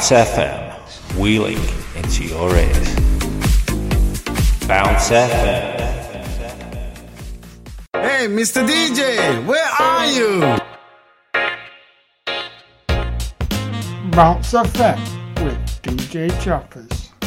Bounce FM, wheeling into your ears. Bounce FM. Hey, Mr. DJ, where are you? Bounce FM with DJ Choppers.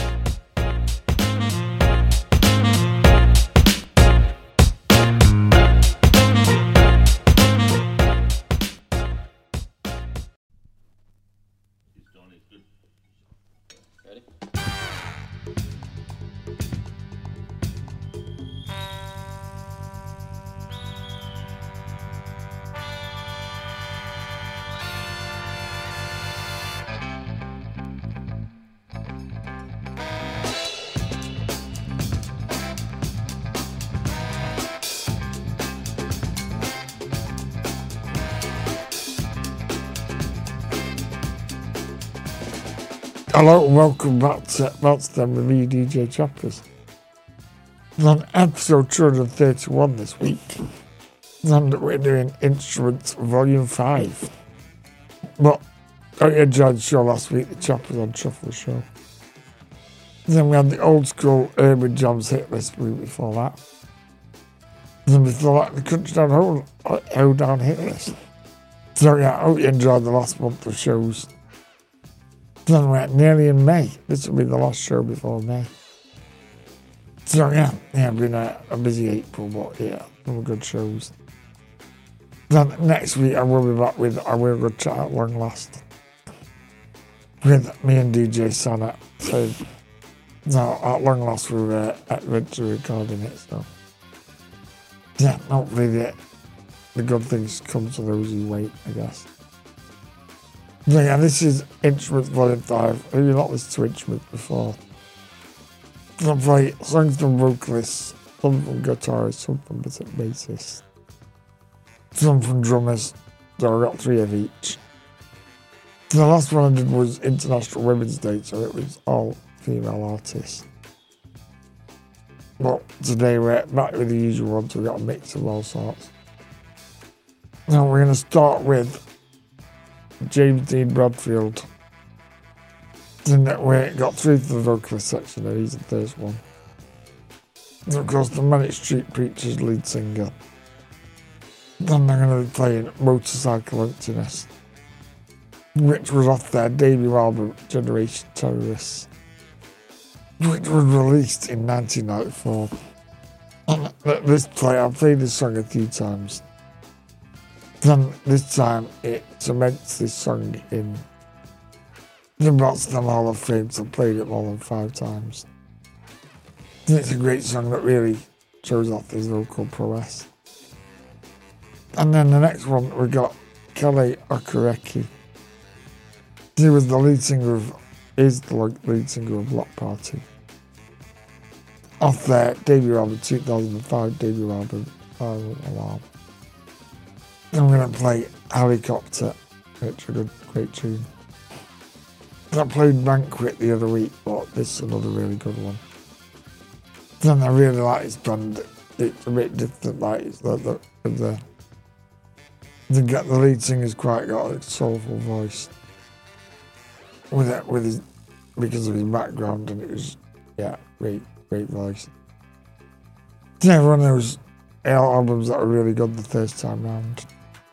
Hello and welcome back to Bounce FM with me, DJ Choppers. We're on episode 231 this week, and we're doing Instruments Volume 5. But I enjoyed the show last week, the Choppers on Shuffle Show. Then we had the old school Urban Jams hit list week before that. Then before that, the Country Down Hoedown hit list. So yeah, I hope you enjoyed the last month of shows. Then we're nearly in May. This will be the last show before May. So yeah, been a busy April, but yeah, some good shows. Then next week I will be back with I Will Go Chat at Long Last. With me and DJ Sana. So now at long last we're eventually recording it, so yeah, hopefully the good things come to those who wait, I guess. Yeah, this is Instruments Volume 5. Have you not listened to Instruments before? I play songs from vocalists, some from guitarists, some from bassists, some from drummers, so I got 3 of each. The last one I did was International Women's Day, so it was all female artists. But today we're back with the usual ones, we've got a mix of all sorts. Now we're going to start with James Dean Bradfield. Then we got through to the vocalist section there, he's the first one. And of course the Manic Street Preachers lead singer. Then they're going to be playing Motorcycle Emptiness, which was off their debut album Generation Terrorists, which was released in 1994. And at this play, I've played this song a few times. Then this time it cements this song in the Boston Hall of Fame, so I played it more than 5 times. And it's a great song that really shows off his vocal prowess. And then the next one we got Kele Okereke. He was the lead singer of Bloc Party. Off their debut album, 2005 debut album, Alarm. I'm going to play Helicopter, which is a great tune. I played Banquet the other week, but this is another really good one. Then I really like this band. It's a bit different, like it's the lead singer's quite got a soulful voice with his, because of his background, and it was great voice. Yeah, one of those albums that are really good the first time round.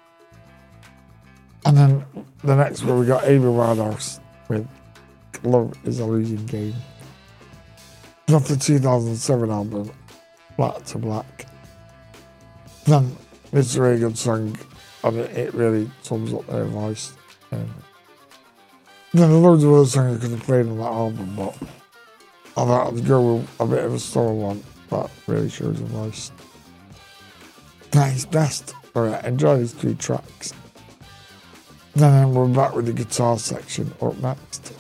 And then the next one we got Amy Winehouse with Love Is a Losing Game. It's off the 2007 album Black to Black. Then it's a really good song, and it really sums up their voice. Then there's loads of other songs I could have played on that album, but I thought I'd go with a bit of a slower one that really shows the voice. That is best. Alright, enjoy these 3 tracks. Then we're back with the guitar section up next.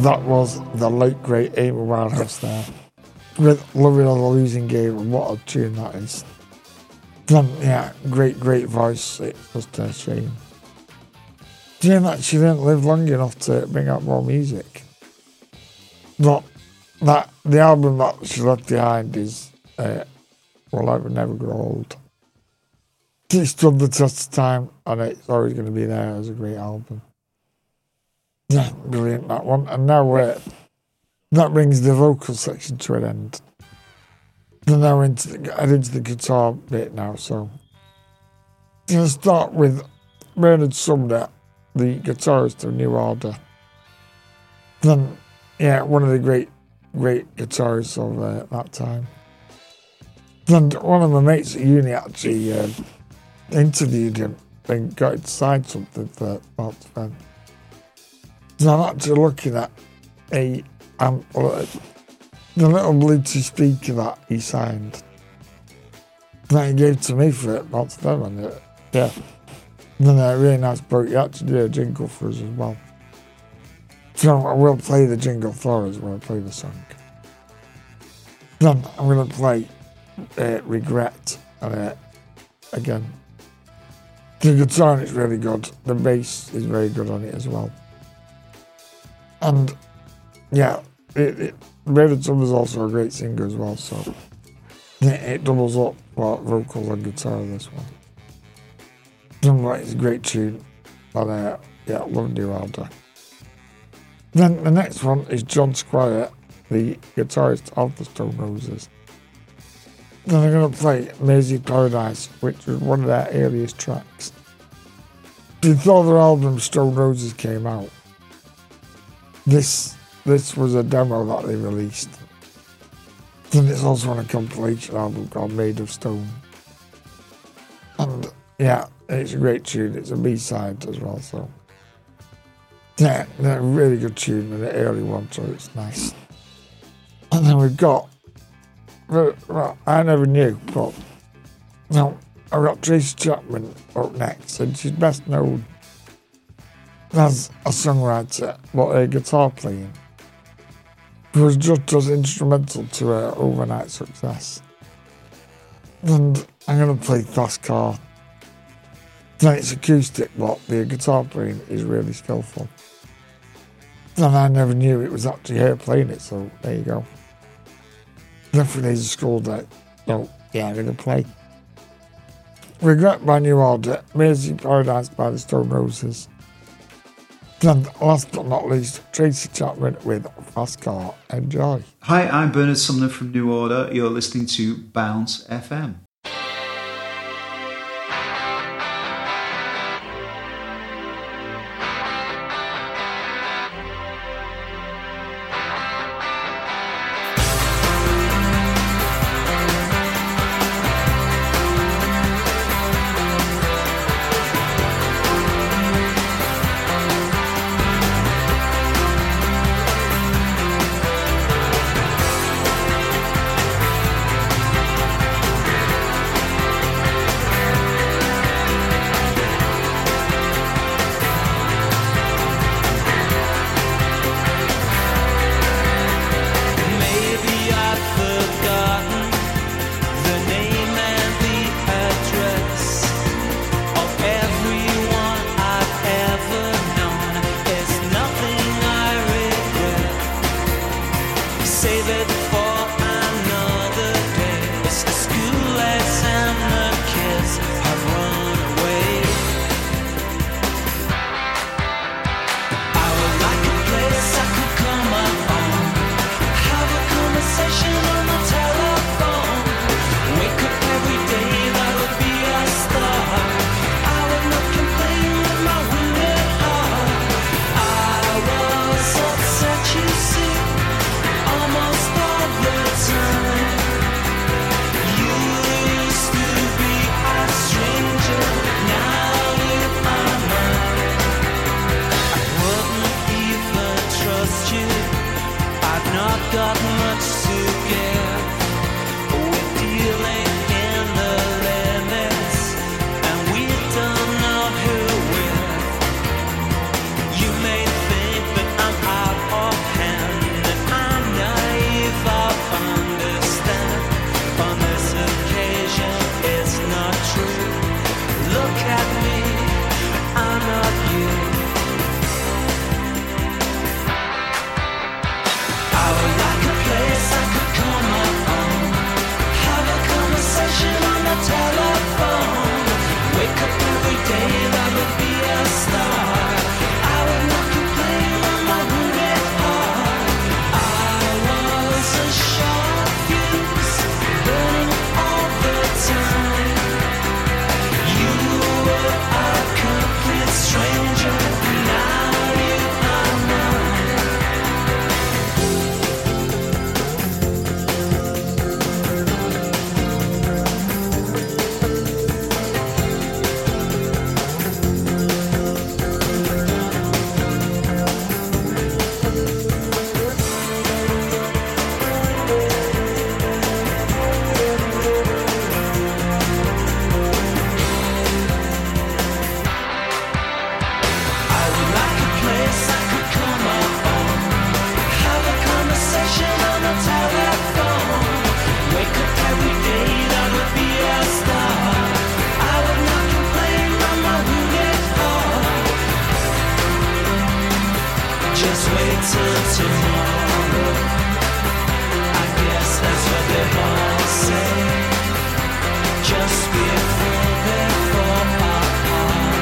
that was the late great Amy Winehouse there with Loving on the Losing Game, and what a tune that is. Then, yeah, great voice. It's just a shame. Shame that she didn't live long enough to bring out more music. But the album that she left behind is Well, I Would Never Grow Old. It stood the test of time, and it's always going to be there as a great album. Yeah, brilliant, that one. And now that brings the vocal section to an end. We're now into the guitar bit now, so I'm going to start with Bernard Sumner, the guitarist of New Order. Then, yeah, one of the great guitarists of that time. Then one of my mates at uni actually interviewed him and got him to sign something for Mark Twain. So I'm actually looking at the little Bluetooth speaker that he signed that he gave to me for it, Mark Twain on it. Yeah. And then a really nice boat. He actually did a jingle for us as well. So I will play the jingle for us when I play the song. Then I'm going to play Regret again. The guitar is really good. The bass is very good on it as well. And yeah, Bernard Sumner's also a great singer as well, so it doubles up for vocals and guitar this one. It's a great tune, but yeah, love New Order. Then the next one is John Squire, the guitarist of the Stone Roses. Then I'm going to play Maisie Paradise, which was one of their earliest tracks. Before their album Stone Roses came out, this was a demo that they released. Then it's also on a compilation album called Made of Stone. And yeah, it's a great tune. It's a B-side as well, so yeah, a really good tune and an early one, so it's nice. And then we've got, well, I never knew, but now I've got Tracy Chapman up next, and she's best known as a songwriter, but a guitar playing, who was just as instrumental to her overnight success. And I'm going to play Fast Car. Then it's acoustic, but the guitar playing is really skillful. And I never knew it was actually her playing it, so there you go. Definitely is a school day. So yeah, I'm going to play Regret by New Order, Maisie Paradise by the Stone Roses. Then last but not least, Tracy Chapman with Fast Car. Enjoy. Hi, I'm Bernard Sumner from New Order. You're listening to Bounce FM. tomorrow. I guess that's what they all say. Just be a fool before our heart.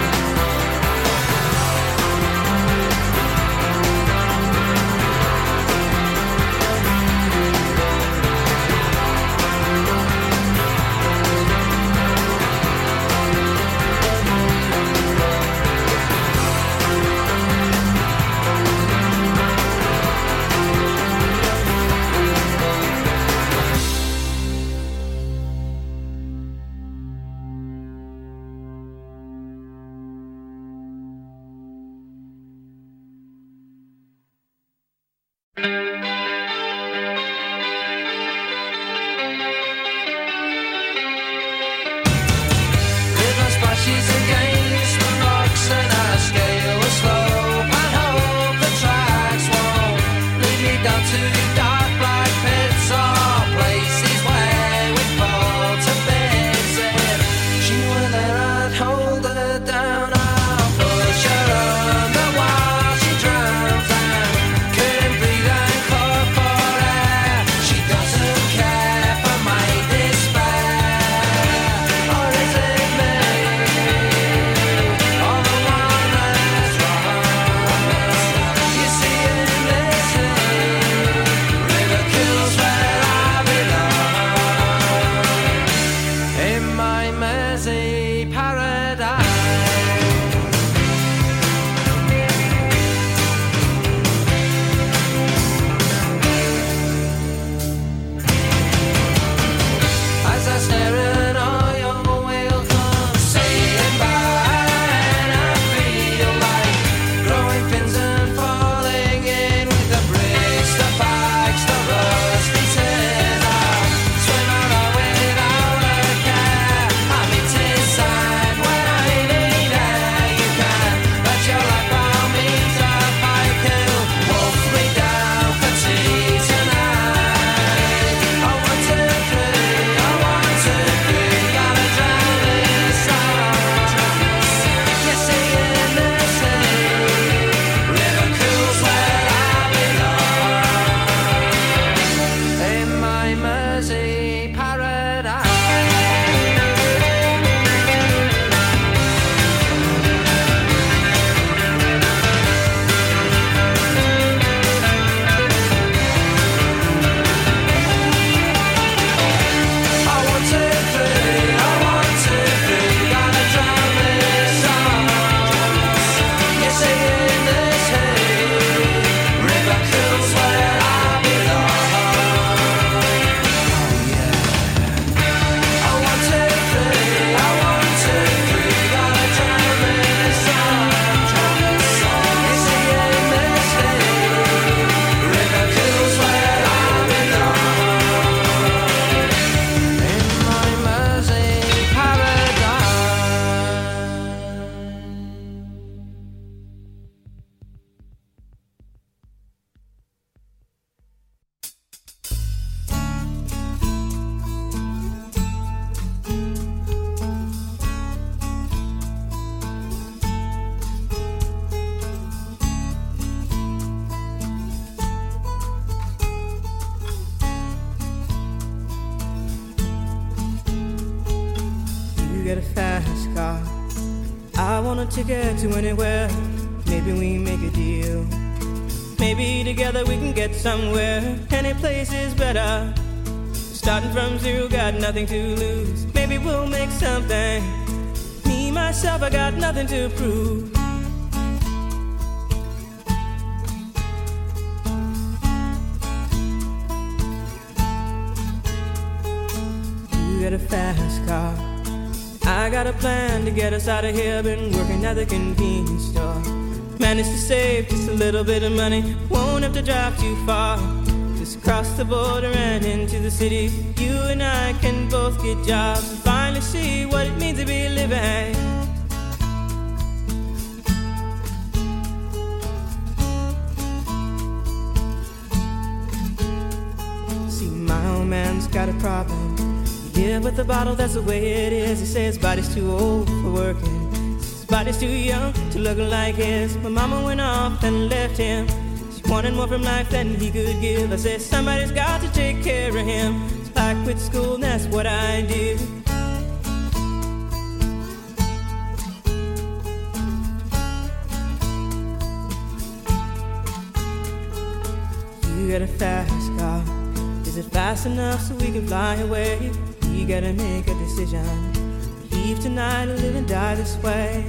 Get a fast car. I want a ticket to anywhere. Maybe we make a deal. Maybe together we can get somewhere. Any place is better. Starting from zero, got nothing to lose. Maybe we'll make something. Me, myself, I got nothing to prove. You get a fast car. I got a plan to get us out of here. Been working at the convenience store. Managed to save just a little bit of money. Won't have to drive too far. Just cross the border and into the city. You and I can both get jobs and finally see what it means to be living. See, my old man's got a problem. Yeah, with the bottle, that's the way it is. He says his body's too old for working. His body's too young to look like his. My mama went off and left him. She wanted more from life than he could give. I said, somebody's got to take care of him. So I quit school and that's what I did. You got a fast car. Is it fast enough so we can fly away? You gotta make a decision. Leave tonight or live and die this way.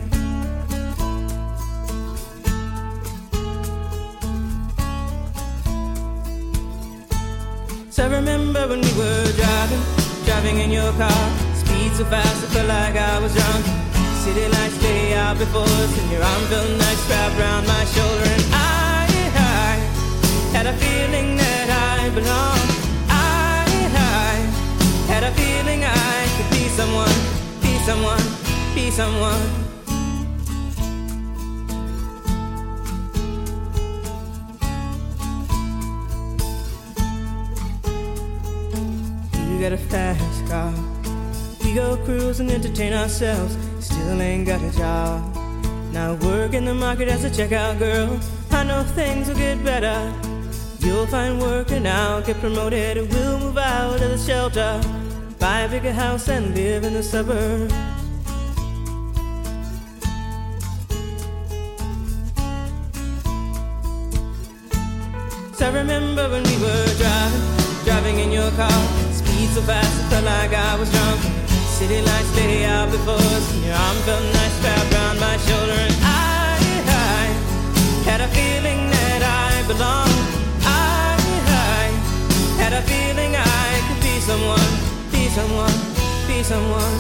So I remember when we were driving in your car. Speed so fast I felt like I was drunk. City lights lay out before us, and your arm felt nice wrapped around my shoulder. And I had a feeling that I belonged. I had a feeling I could be someone, be someone, be someone. You got a fast car. We go cruise and entertain ourselves. Still ain't got a job. Now work in the market as a checkout girl. I know things will get better. You'll find work and I'll get promoted. We'll move out of the shelter, buy a bigger house and live in the suburbs. So I remember when we were driving in your car. Speed so fast it felt like I was drunk. City lights lay out before us, and your arm felt nice wrapped around my shoulder. And I had a feeling that I belonged. Had a feeling I could be someone, be someone, be someone.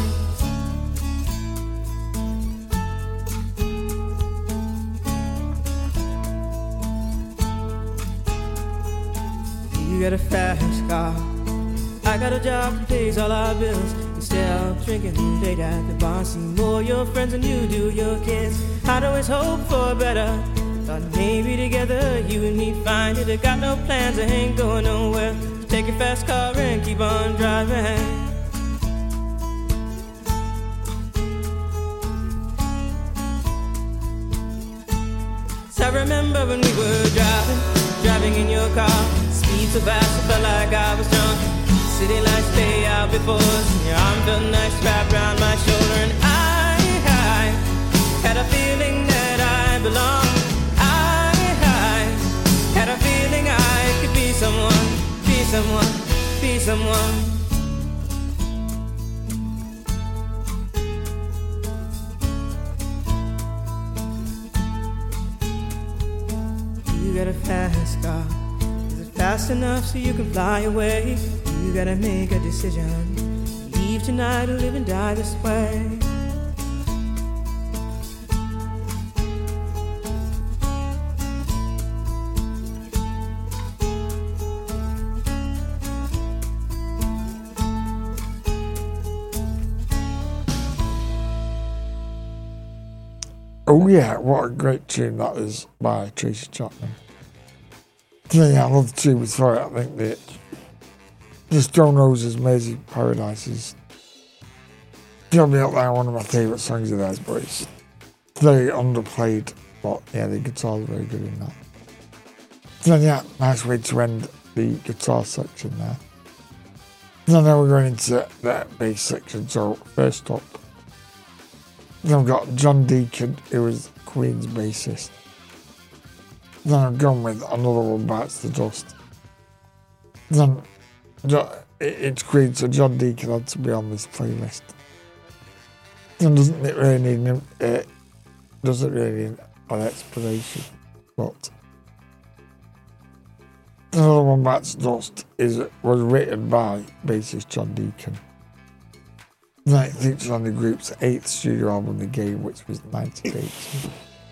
You got a fast car. I got a job that pays all our bills. Instead of drinking late at the bar, see more your friends than you do your kids. I'd always hope for better. Thought maybe together you and me find it. I got no plans, I ain't going nowhere. Take your fast car and keep on driving. So I remember when we were driving in your car. Speed so fast I felt like I was drunk. City lights lay out before us, and your arm felt nice wrapped around my shoulder. And I had a feeling that I belonged. I had a feeling I could be someone, be someone, be someone. You got a fast car. Is it fast enough so you can fly away? You gotta make a decision. Leave tonight or live and die this way. Oh yeah, what a great tune that is by Tracy Chapman. Yeah, I love the tune before it. I think that the Stone Roses' Amazing Paradise is probably up there one of my favourite songs of theirs, but it's very underplayed. But yeah, the guitar's very good in that. Then yeah, nice way to end the guitar section there. Then now we're going into the bass section. So first up, then I've got John Deacon, who is Queen's bassist. Then I've gone with Another One Bites the Dust. Then it's Queen, so John Deacon had to be on this playlist. Then doesn't really need an explanation, but Another One Bites the Dust was written by bassist John Deacon. Then it featured on the group's 8th studio album, The Game, which was 1980.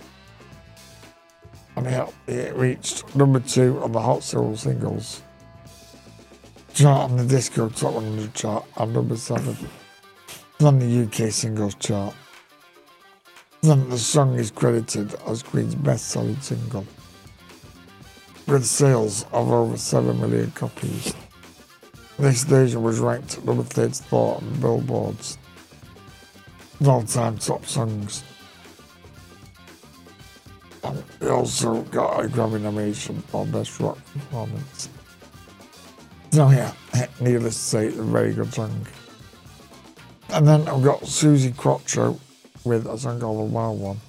And it reached number 2 on the Hot Soul Singles chart on the Disco Top 100 chart, and number 7 on the UK Singles chart. Then the song is credited as Queen's best-selling single, with sales of over 7 million copies. This version was ranked number 34 on Billboard's all-time top songs. It also got a Grammy nomination for Best Rock Performance. So yeah, needless to say, it's a very good song. And then I've got Suzi Quatro with a song called The Wild One.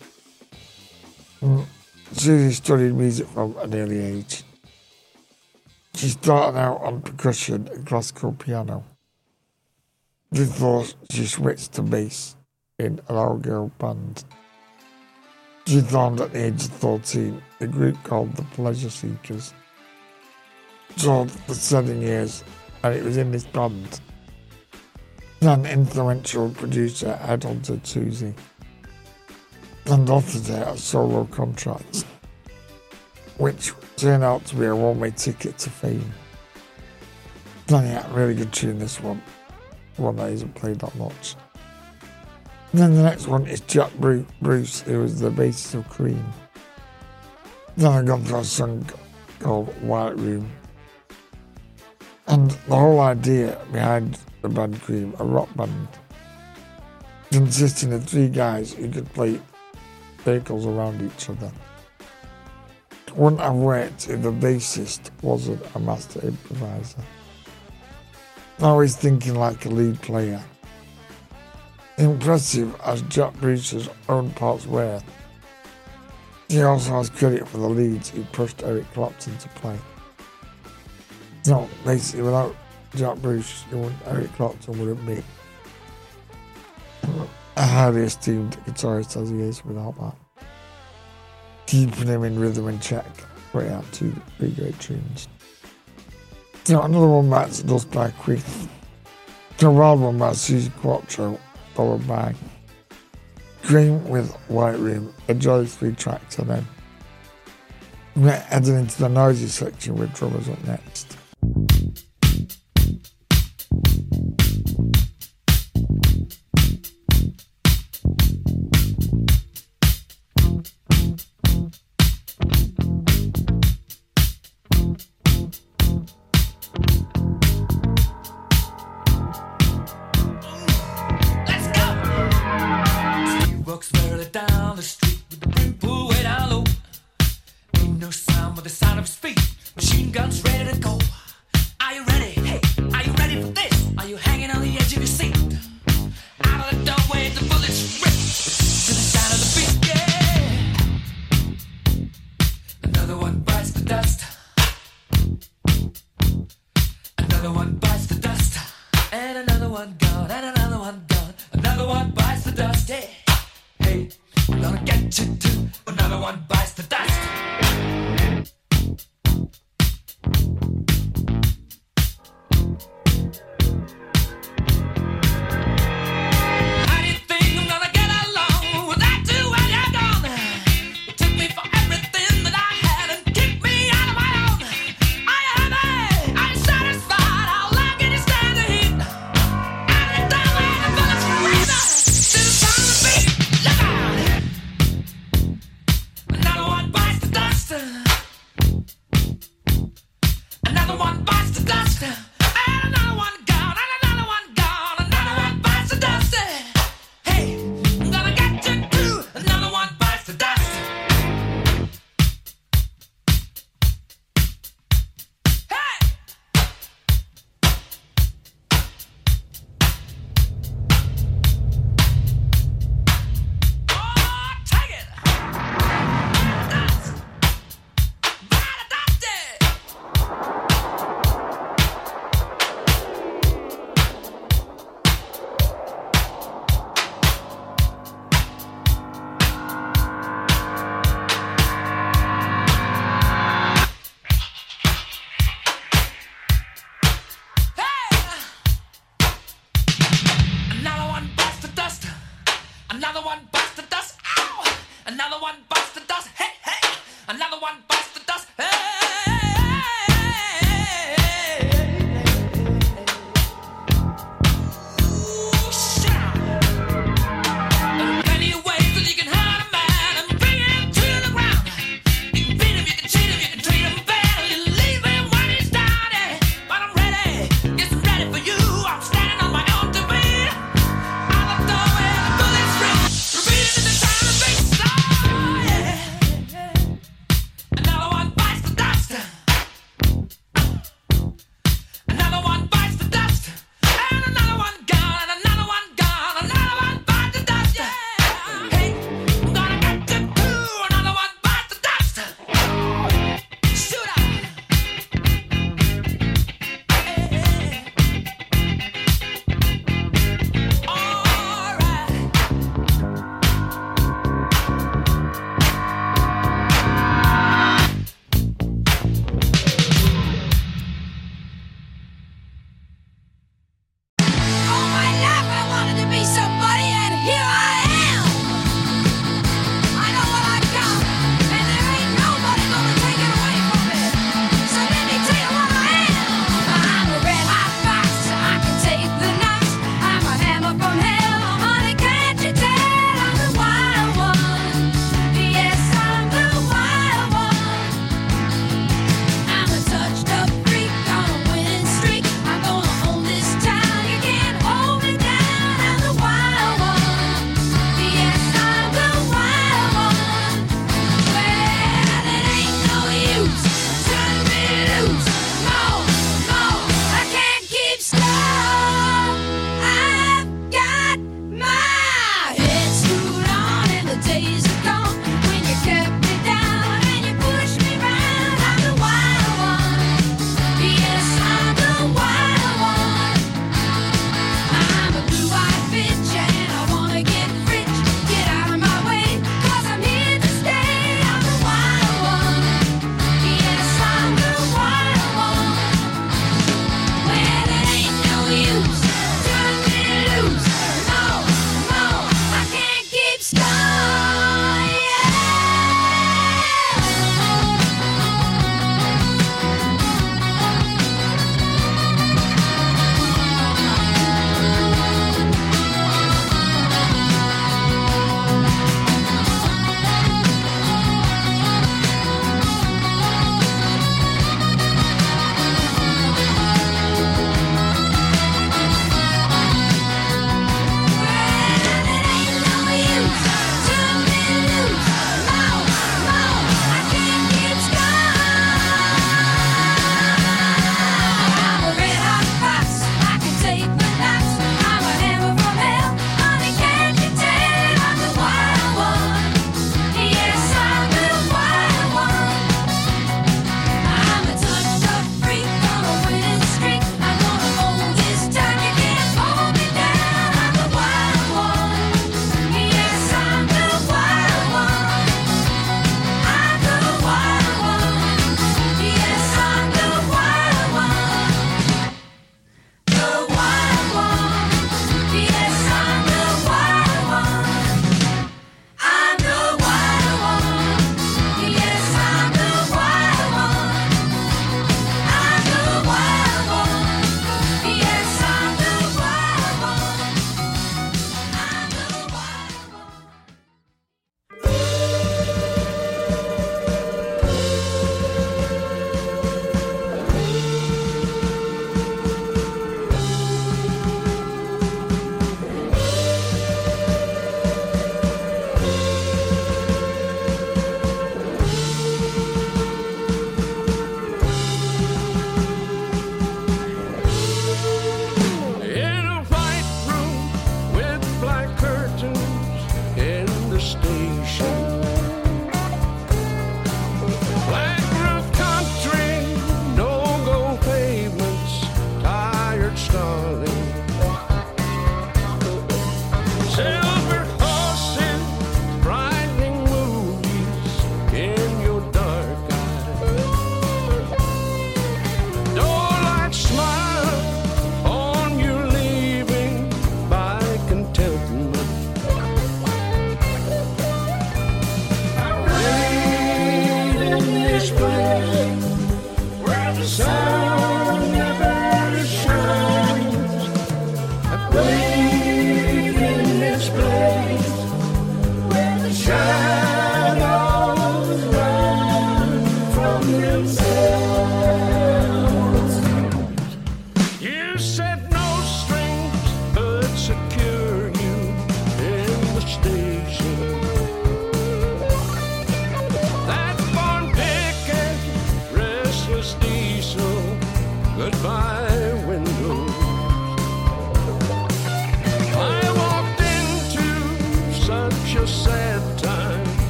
Suzi studied music from an early age. She started out on percussion and classical piano before she switched to bass in an all-girl band. She formed at the age of 14 a group called the Pleasure Seekers. Toured for 7 years, and it was in this band that an influential producer headhunted Suzi and offered her a solo contract, which turned out to be a one-way ticket to fame. And yeah, really good tune, this one that isn't played that much. And then the next one is Jack Bruce, who was the bassist of Cream. Then I got for a song called White Room. And the whole idea behind the band Cream, a rock band, consisting of 3 guys who could play circles around each other. It wouldn't have worked if the bassist wasn't a master improviser. Always thinking like a lead player. Impressive as Jack Bruce's own parts were, he also has credit for the leads he pushed Eric Clapton to play. So basically, without Jack Bruce, Eric Clapton wouldn't be a highly esteemed guitarist as he is without that. Keeping him in rhythm and check. But yeah, 2 pretty great tunes. So another one that's Dust by Queen. So a wild one by Suzi Quatro, followed by Cream with White Room. Enjoy the 3 tracks, and then we're heading into the noisy section with drummers up next.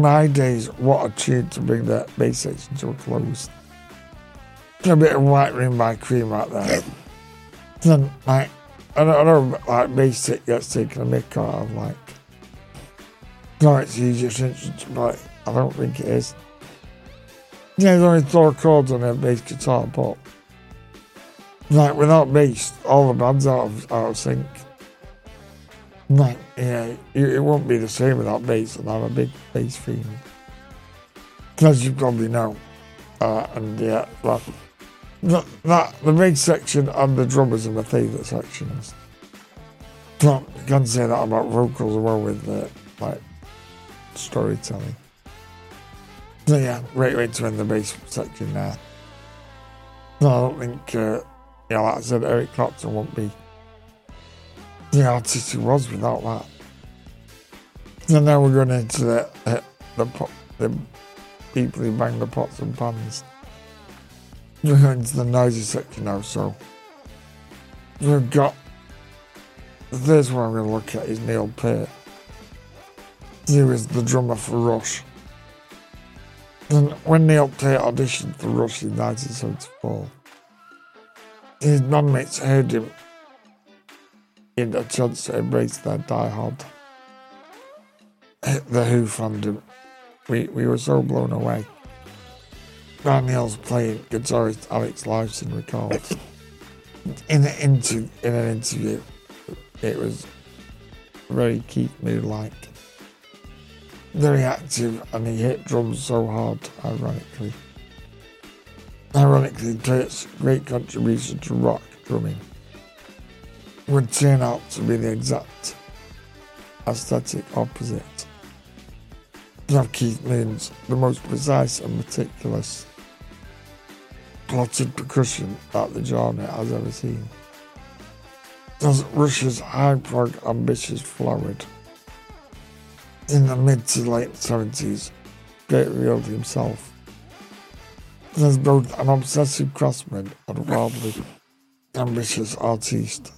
my days, what a tune to bring the bass section to a close. A bit of White Room by Cream right there. Then, like, I know like, bass tip gets taken a mick out of, like, no, it's the easiest instrument to play. I don't think it is. Yeah, there's only 4 chords on a bass guitar, but, like, without bass, all the band's out of sync. Like, yeah, it won't be the same without bass, and I'm a big bass fiend. As you probably know. And yeah, the bass section and the drummers are my favourite sections. So I can say that about vocals as well with like storytelling. So yeah, great way to end the bass section there. No, I don't think, like I said, Eric Clapton won't be the artist he was without that. So now we're going into the people who bang the pots and pans. We're going to the noisy section now, so we've got the first one I'm going to look at is Neil Peart. He was the drummer for Rush. And when Neil Peart auditioned for Rush in 1974, his bandmates heard him in a chance to embrace their die-hard The Who fandom. We were so blown away. Neil's playing guitarist Alex Lifeson recalled in an interview, it was very Keith Moon-like, very active, and he hit drums so hard. Ironically, Peart's great contribution to rock drumming would turn out to be the exact aesthetic opposite of Keith Moon's, the most precise and meticulous plotted percussion that the genre has ever seen. As Rush's high prog ambitious flowered in the mid to late 70s, Peart revealed himself as both an obsessive craftsman and wildly ambitious artiste.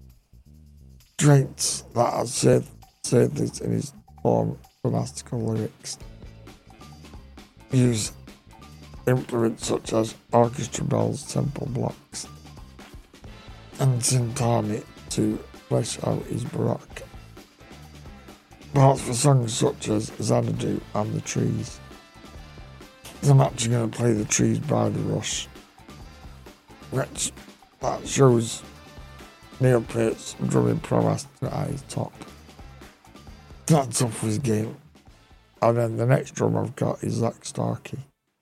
Traits that have surfaced in his form fantastical lyrics use implements such as orchestra bells, tempo blocks, and timpani to flesh out his baroque. Parts for songs such as Xanadu and The Trees. I'm actually going to play The Trees by The Rush, which that shows Neil Peart's drumming prowess at his top. That's off his game. And then the next drum I've got is Zach Starkey,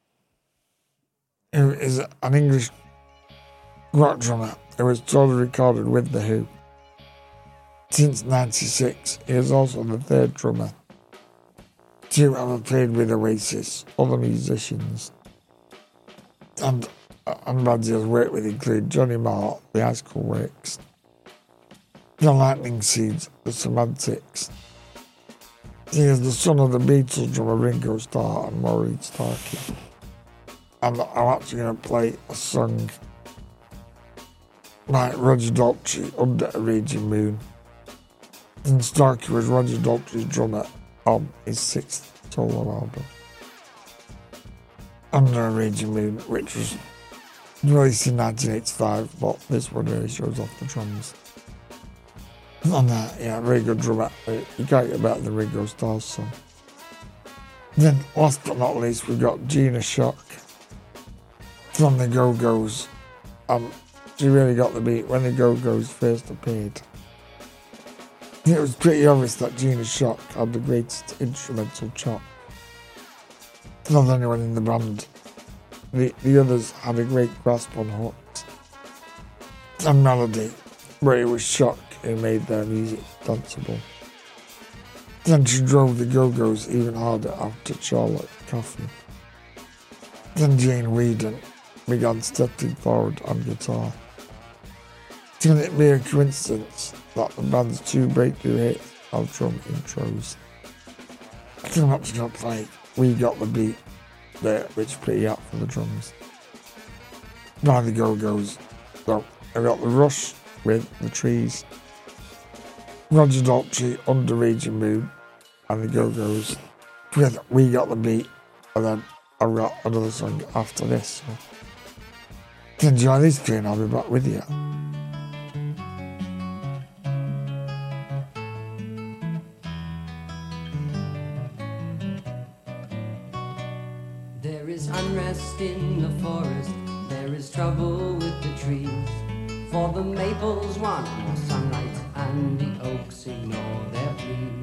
who is an English rock drummer who was totally recorded with The Who. Since '96, he is also the third drummer to ever played with Oasis, other musicians, and bands he has worked with include Johnny Marr, The Icicle Works, The Lightning Seeds, The Semantics. He is the son of the Beatles drummer Ringo Starr and Maureen Starkey. And I'm actually going to play a song by Roger Daltrey, Under a Raging Moon. And Starkey was Roger Daltrey's drummer on his 6th solo album, Under a Raging Moon, which was released in 1985, but this one really shows off the drums. And very good drummer. You can't get better than Ringo Starr's song. Then, last but not least, we've got Gina Shock from the Go-Go's. She really got the beat when the Go-Go's first appeared. It was pretty obvious that Gina Shock had the greatest instrumental chop of anyone in the band. The others had a great grasp on hooks and melody, but it was Shock who made their music danceable. Then she drove the Go-Go's even harder after Charlotte Coffey. Then Jane Whedon began stepping forward on guitar. Can it be a coincidence that the band's 2 breakthrough hits have drum intros? I'm actually going to play We Got the Beat there, which is pretty up for the drums, by the Go-Go's. So I got the Rush with The Trees, Roger Daltrey, Under Raging Moon, and the Go-Go's with We Got the Beat, and then I've got another song after this. So enjoy this tune, I'll be back with you. There is unrest in the forest, there is trouble with the trees. For the maples want more sunlight and the oaks ignore their pleas.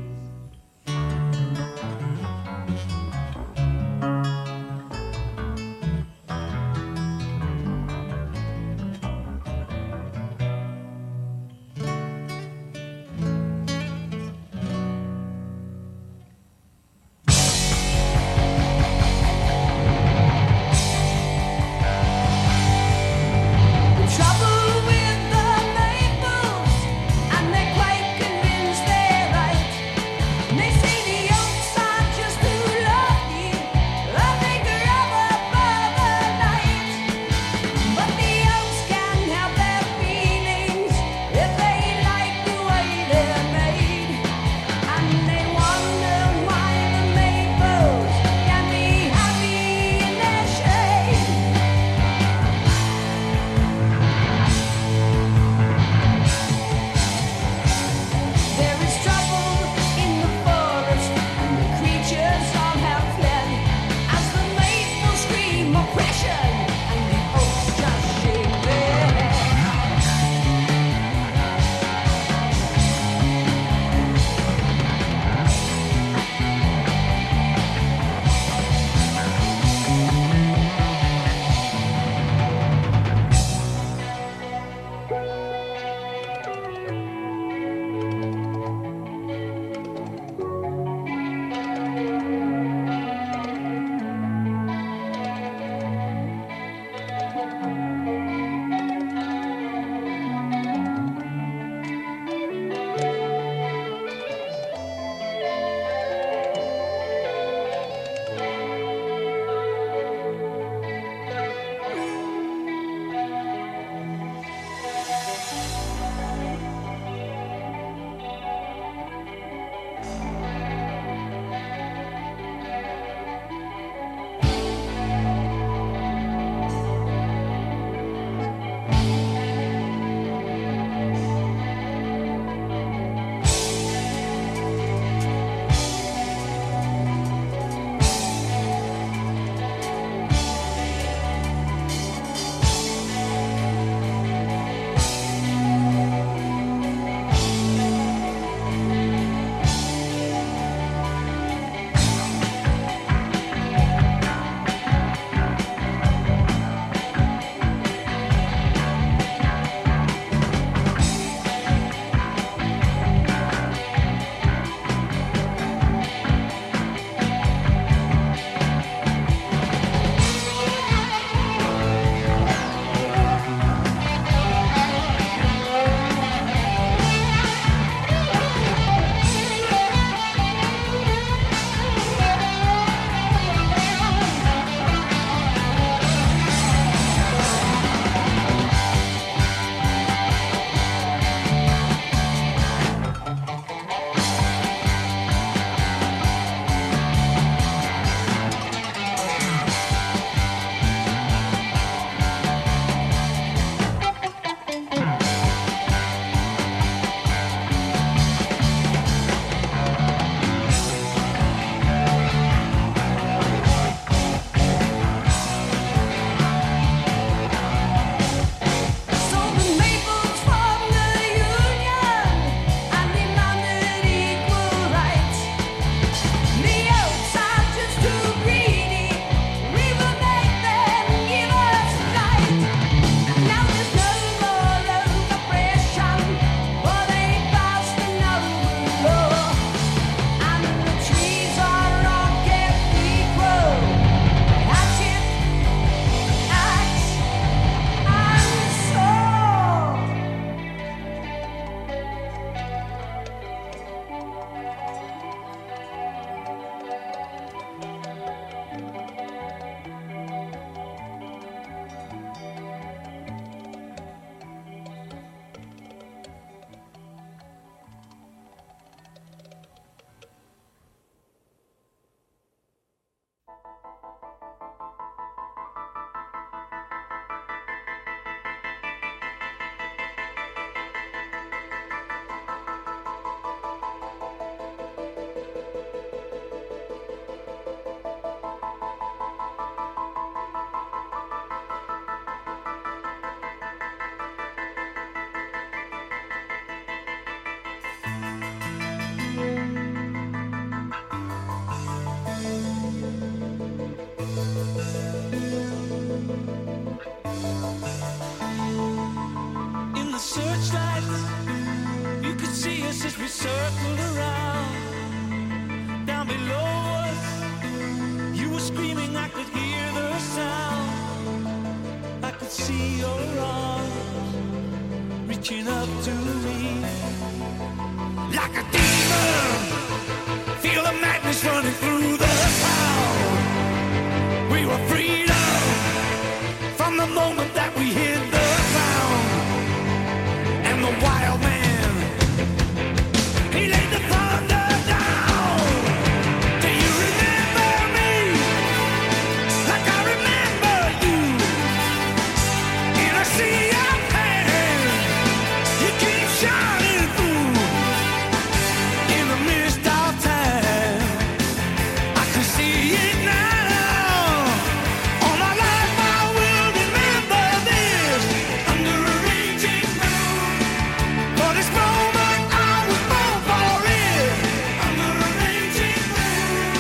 searchlights. You could see us as we circled around. Down below us, you were screaming, I could hear the sound. I could see your arms reaching up to me. Like a demon, feel the madness running through the town. We were freedom from the moment that we hit the ground. And the wild man, he laid the thunder down. Do you remember me? Like I remember you. In a sea of pain, you keep shining through. In the mist of time, I can see it now. All my life I will remember this. Under a raging moon, for this moment I was born for it. Under a raging moon,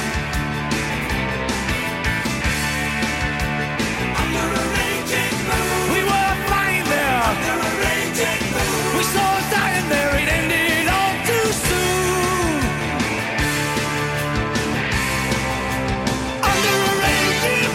under a raging moon, we were flying there. Under a raging moon, we saw us dying there. It ended all too soon. Under a raging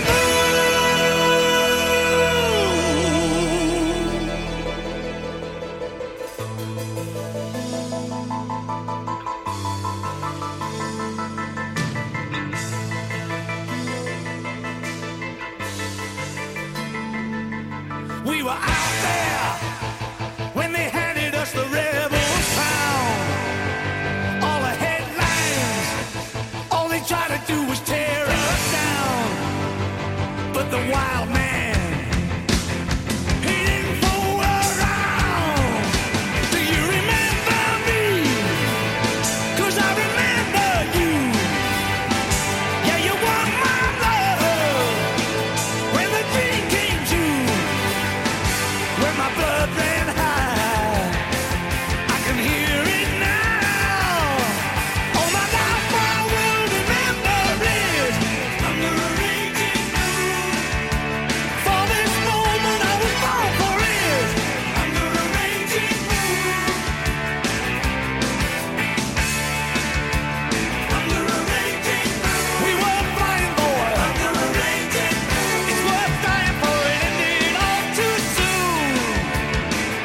moon. We were out there when they handed us the rebel sound. All the headlines, all they try to do is tear us down. But the wild man, he didn't fool around. Do you remember me? 'Cause I remember you. Yeah, you were my love when the dream came true. When my blood ran high, I can hear it now. All my life I will remember it. Under a raging moon, for this moment I was born for it. Under a raging moon, under a raging moon, we were flying, boy. Under a raging moon, it's worth dying for. It ended all too soon.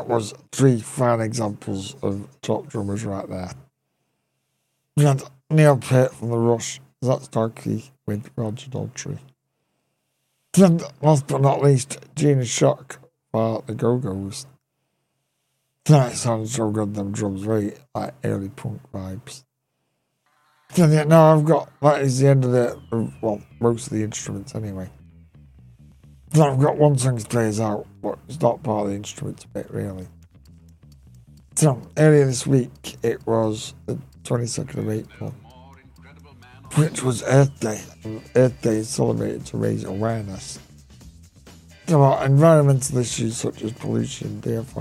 that was 3 fine examples of top drummers right there. We had Neil Peart from The Rush, Zach Starkey with Roger Daltrey. Then, last but not least, Gina Shock for the Go-Go's. That sounds so good, them drums, very like early punk vibes. Then, yeah, no, that is the end of most of the instruments anyway. Then I've got one song to play us out, but it's not part of the instruments bit, really. So, earlier this week, it was the 22nd of April, which was Earth Day, and Earth Day is celebrated to raise awareness about environmental issues such as pollution,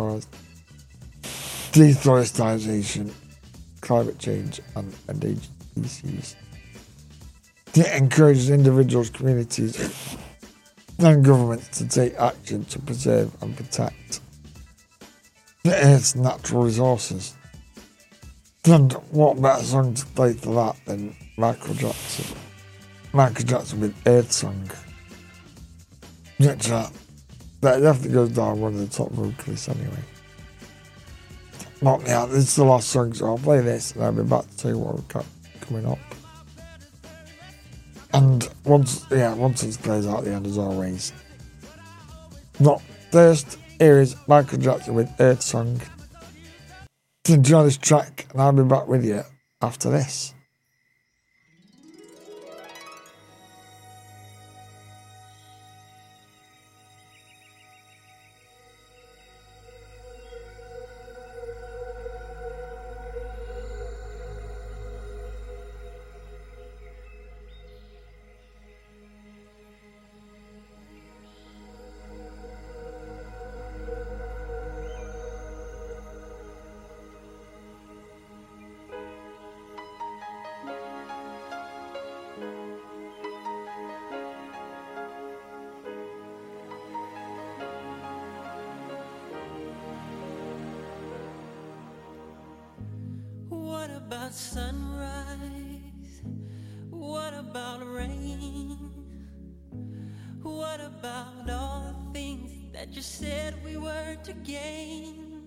deforestation, climate change, and endangered species. It encourages individuals, communities, and governments to take action to preserve and protect the Earth's natural resources. And what better song to play for that than Michael Jackson? Michael Jackson with Earth Song. Which that definitely goes down one of the top vocalists anyway. But yeah, this is the last song, so I'll play this and I'll be back to tell you what we've got coming up. And once it plays out at the end as always. But first, here is Michael Jackson with Earth Song. Enjoy this track and I'll be back with you after this. Sunrise? What about rain? What about all the things that you said we were to gain?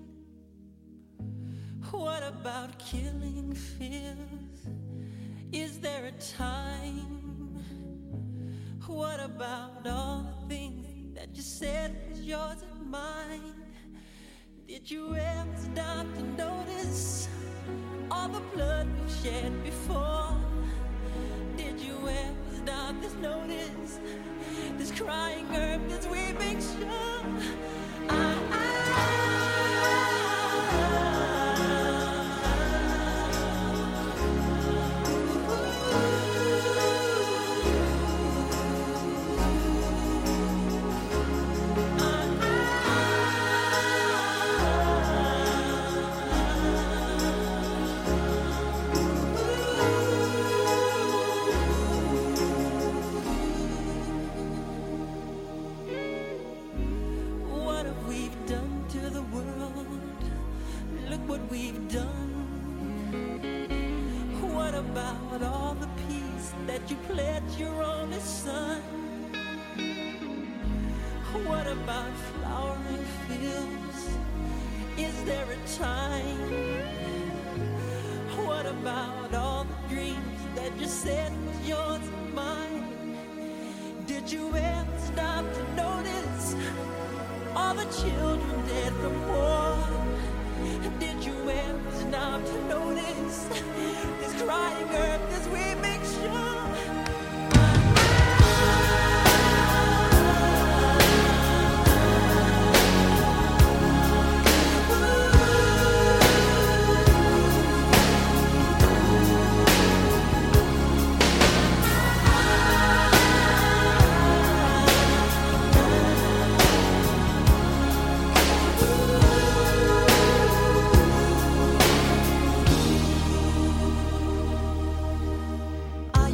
What about killing fears? Is there a time? What about all the things that you said was yours and mine? Did you ever stop to notice all the blood we've shed before? Did you ever stop to notice this crying earth, this weeping shore? What we've done. What about all the peace that you pledged your only son? What about flowering fields? Is there a time? What about all the dreams that you said was yours and mine? Did you ever stop to notice all the children dead from war? Did you ever stop to notice this crying earth, this weeping shore? I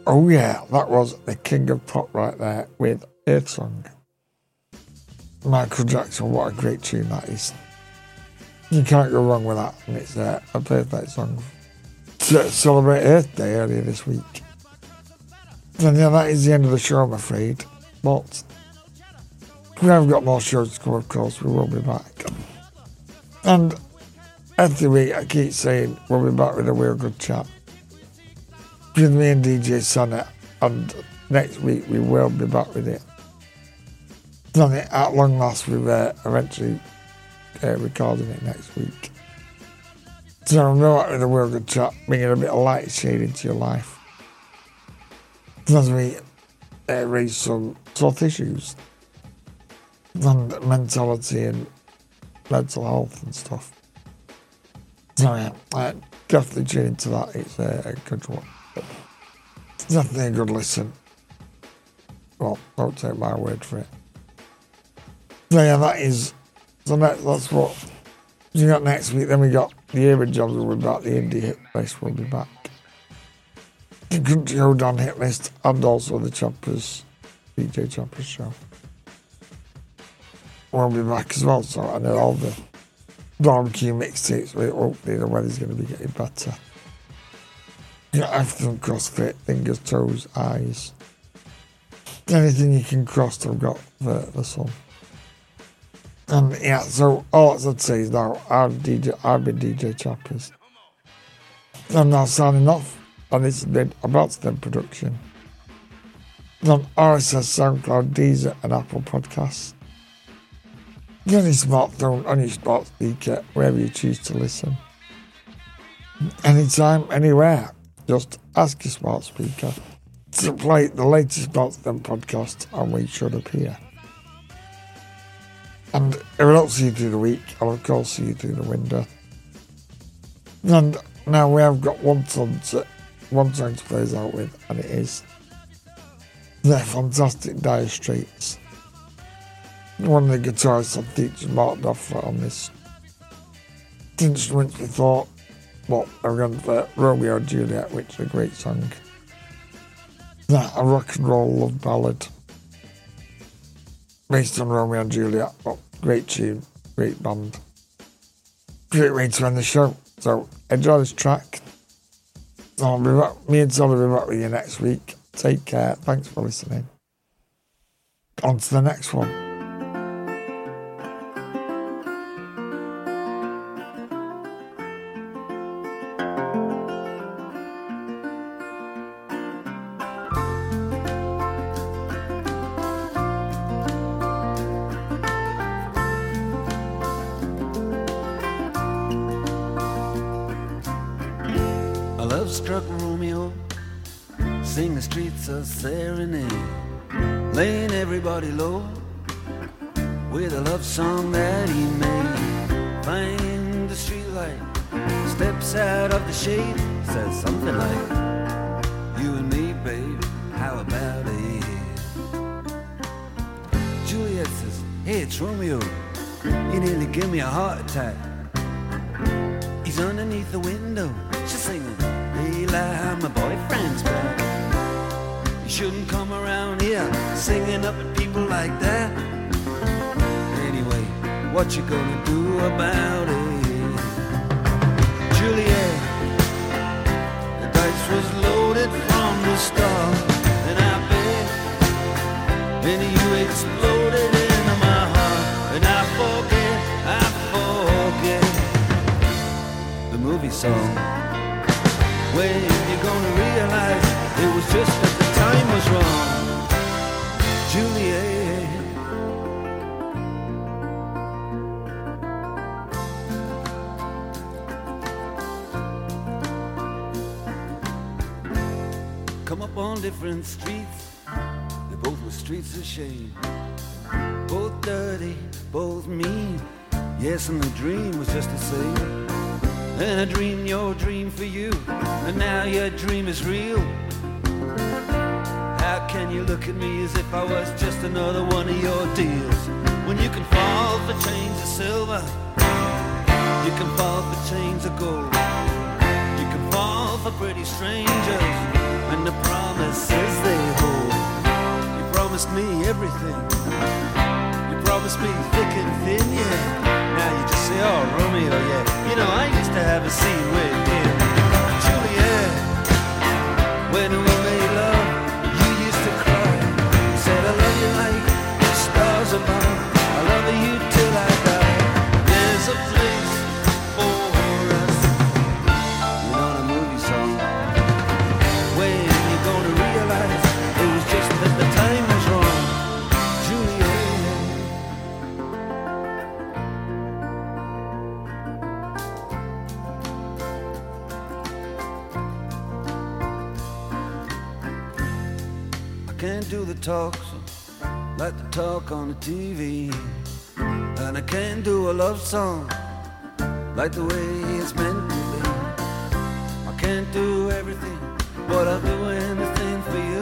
Oh yeah, that was the king of pop right there with Earthsong. Michael Jackson, what a great tune that is. You can't go wrong with that, and it's a perfect song to celebrate Earth Day earlier this week. And yeah, that is the end of the show, I'm afraid. But we have got more shows to come, of course, we will be back. And every week I keep saying we'll be back with a real good chat with me and DJ Sonnet, and next week we will be back with it. And at long last, we've eventually recording it next week. So we'll be back with a real good chat, bringing a bit of light shade into your life as we raise some health issues and mentality and mental health and stuff. So yeah, definitely tune into that. It's a good one. It's definitely a good listen. Well, don't take my word for it. So yeah, that is. So that's what we got next week. Then we got the Urban Jobs will be back. The Indie Hit List will be back. The Country Hold On Hit List, and also the Choppers, DJ Choppers show will be back as well. So I know all the barbecue mixtapes. Hopefully the weather's going to be getting better. You got everything CrossFit, fingers, toes, eyes. Anything you can cross, I've got the sun. And yeah, so all I'd say is now I've been DJ Choppers. I'm now signing off, and this has been About Them production. On RSS, SoundCloud, Deezer, and Apple Podcasts. On your smartphone, on your smart speaker, wherever you choose to listen. Anytime, anywhere. Just ask your smart speaker to play the latest About Them podcast, and we should appear. And if I don't see you through the week, I'll of course see you through the window. And now we have got one song to play us out with, and it is their fantastic Dire Straits. One of the guitarists that features Mark Knopfler on this instrument. We thought, well, I'm going for Romeo and Juliet, which is a great song. A rock and roll love ballad based on Romeo and Juliet. Well, great tune, great band. Great way to end the show. So enjoy this track. I'll be back, me and Tom will be back with you next week. Take care. Thanks for listening. On to the next one. Struck Romeo, sing the streets a serenade, laying everybody low with a love song that he made. Find the streetlight, steps out of the shade, says something like, "You and me, babe, how about it?" Juliet says, "Hey, it's Romeo, you nearly give me a heart attack." He's underneath the window, she's singing, "Eli, my boyfriend's back. You shouldn't come around here singing up at people like that. Anyway, what you gonna do about it?" Juliet, the dice was loaded from the start, and I bet then you exploded into my heart, and I forget the movie song. When you're gonna realize it was just that the time was wrong, Juliet. Come up on different streets, they both were streets of shame. Both dirty, both mean, yes, and the dream was just the same. And I dreamed your dream for you, and now your dream is real. How can you look at me as if I was just another one of your deals? When you can fall for chains of silver, you can fall for chains of gold, you can fall for pretty strangers, and the promises they hold. You promised me everything. You promised me thick and thin, yeah. Now you just say, oh, Romeo, yeah. You know, I used to have a scene with him. Juliet, when we made love, you used to cry. You said, I love you like the stars above. I love you till I die. There's a place for us. You know the movie song. When you're gonna realize it was just that the time was wrong. Juliet. I can't do the talk like the talk on the TV, and I can't do a love song like the way it's meant to be. I can't do everything, but I'll do anything for you.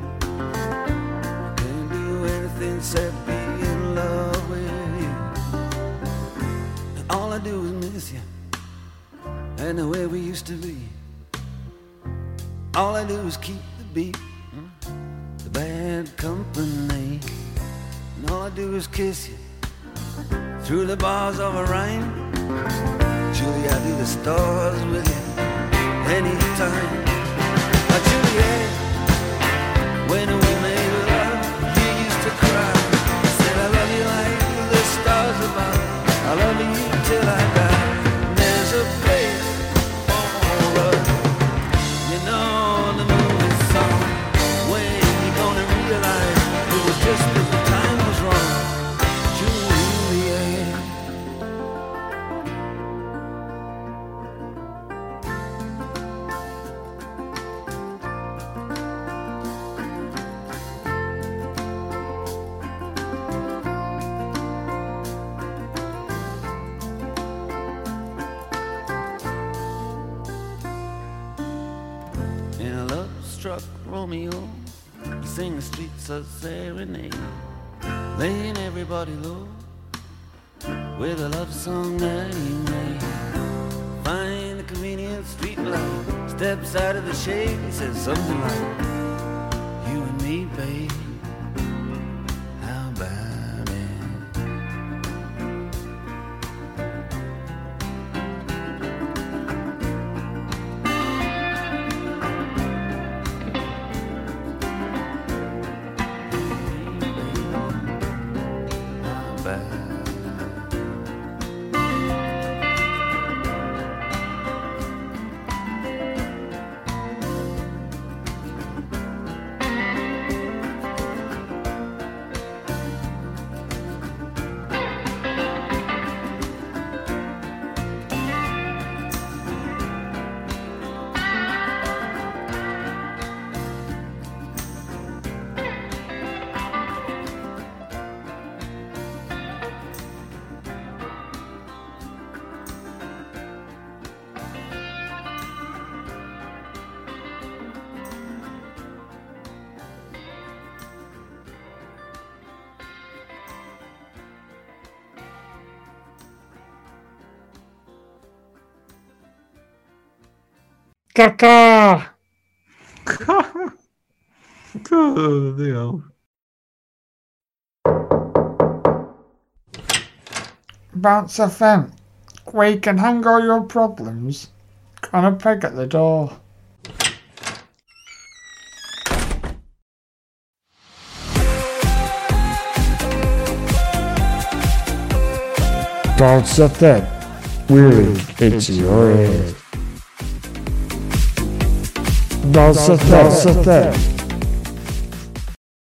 I can't do anything except be in love with you. And all I do is miss you, and the way we used to be. All I do is keep the beat, the bad company. And all I do is kiss you through the bars of a rhyme. Julie, I do the stars with you anytime. Juliet, when we made love, you used to cry. I said I love you like the stars above. I love you till I die. There's a place for us. You know the movie song. When you gonna realize it was just that the time was wrong. Juliet. In a love-struck Romeo, you sing the streets of serenade, laying everybody low with a love song that he made. Find a convenient street light, steps out of the shade, he says something like, you and me, babe, how about it? Caca! Oh, dear. Bounce FM, where you can hang all your problems on a peg at the door. Bounce FM, wheeling into your ears. Bounce FM.